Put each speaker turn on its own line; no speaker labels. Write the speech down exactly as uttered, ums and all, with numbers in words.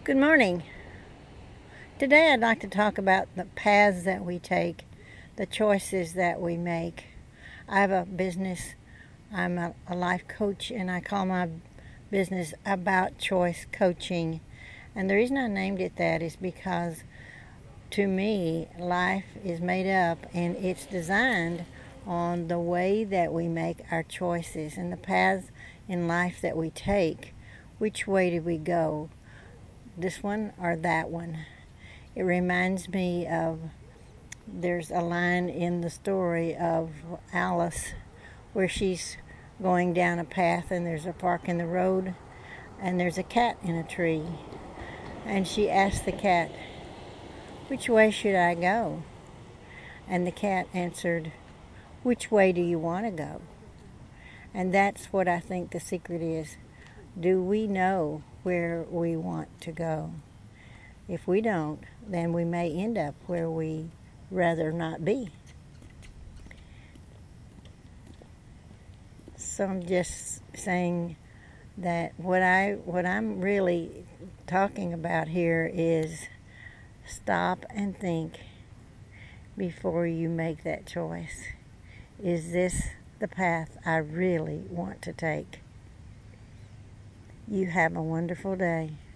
Good morning. Today I'd like to talk about the paths that we take, the choices that we make. I have a business. I'm a, a life coach, and I call my business About Choice Coaching. And the reason I named it that is because to me, life is made up and it's designed on the way that we make our choices and the paths in life that we take. Which way do we go? This one or that one? It reminds me of, there's a line in the story of Alice where she's going down a path and there's a fork in the road and there's a cat in a tree. And she asks the cat, "Which way should I go?" And the cat answered, "Which way do you want to go?" And that's what I think the secret is. Do we know where we want to go? If we don't, then we may end up where we rather not be. So I'm just saying that what I what I'm really talking about here is stop and think before you make that choice. Is this the path I really want to take? You have a wonderful day.